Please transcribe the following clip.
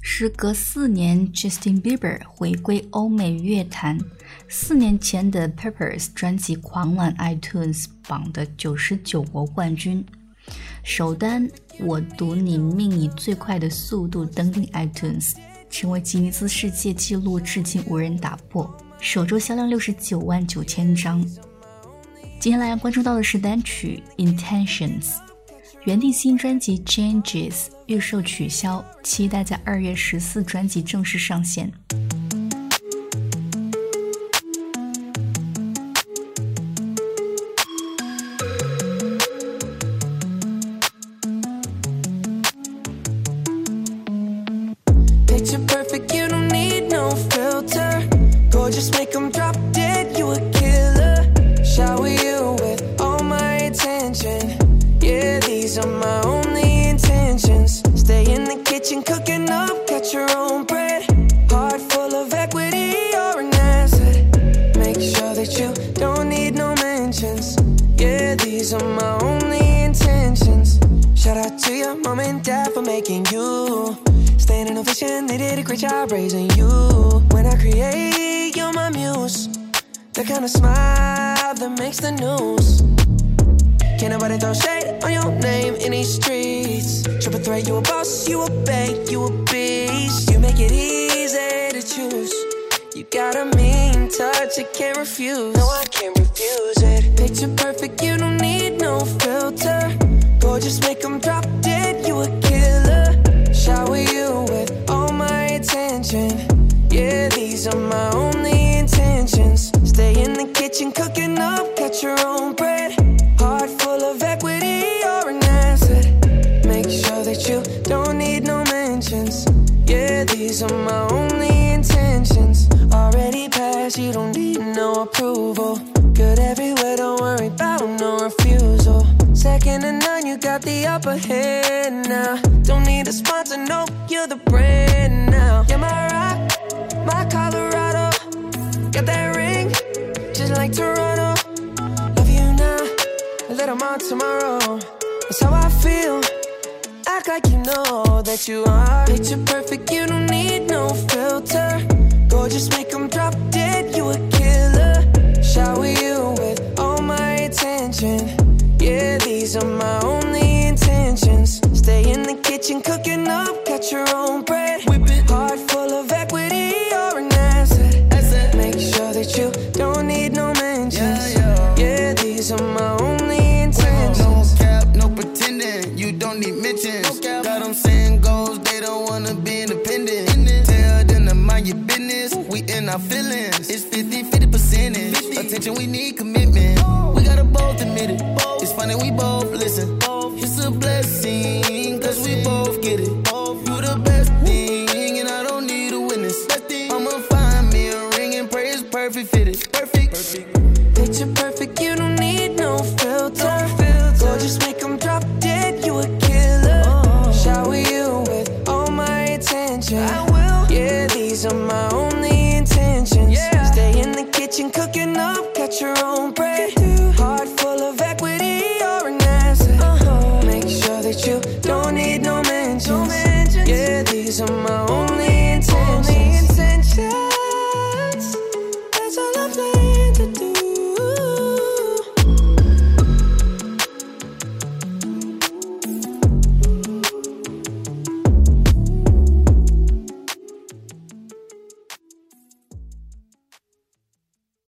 时隔4年 Justin Bieber 回归欧美乐坛。4年前的 Peppers 专辑狂揽 iTunes 榜的99国冠军，首单我读你命以最快的速度登顶 iTunes， 成为吉尼斯世界纪录至今无人打破，首周销量69万9千张。接下来要关注到的是单曲 Intentions， 原定新专辑 Changes 预售取消，期待在2月14专辑正式上线。 Picture perfect, you don't need no filter. Gorgeous, make them drop dead, you a killer. Shower you with all my attention. Yeah, these are my only intentions. Stay in the kitchen, cooking up, got your own bread. Heart full of equity, you're an asset. Make sure that you don't need no mentions. Yeah, these are my only intentions. Shout out to your mom and dad for making you. Staying in vision, they did a great job raising you. When I create, you're my muse. The kind of smile that makes the news. Can't nobody throw shade on your name in these streets. Triple threat, you a boss, you a bank, you a beast. You make it easy to choose. You got a mean touch, I can't refuse. No, I can't refuse it. Picture perfect, you don't need no filter. Gorgeous, make them drop dead, you a killer. Shower you with all my attention. Yeah, these are my only intentions. Stay in the kitchen, cooking up, got your own bread. Heart full of equity, you're an asset. Make sure that you don't need no mentions. Yeah, these are my only intentions. Already passed, you don't need no approval. Good everywhere, don't worry about no refusal. Second to none, you got the upper hand now. Don't need a sponsor, no, you're the brand now. You're my rock, my Colorado. Got that ring, just like Toronto. Love you now, a little more tomorrow. That's how I feel, act like you know that you are. Picture perfect, you don't need no filter. Gorgeous, make them drop dead, you a killer. Shower you with all my attention. Yeah, these are my only intentions. Stay in the kitchen, cooking up, got your own bread. Heart full of equity, you're an asset. Make sure that you don't need no mentions. Yeah, these are my only intentions. No cap, no pretending, you don't need mentions. Got them saying goals, they don't wanna be independent. Tell them to mind your business, we in our feelings. It's 50-50 percentage. Attention, we need commitment.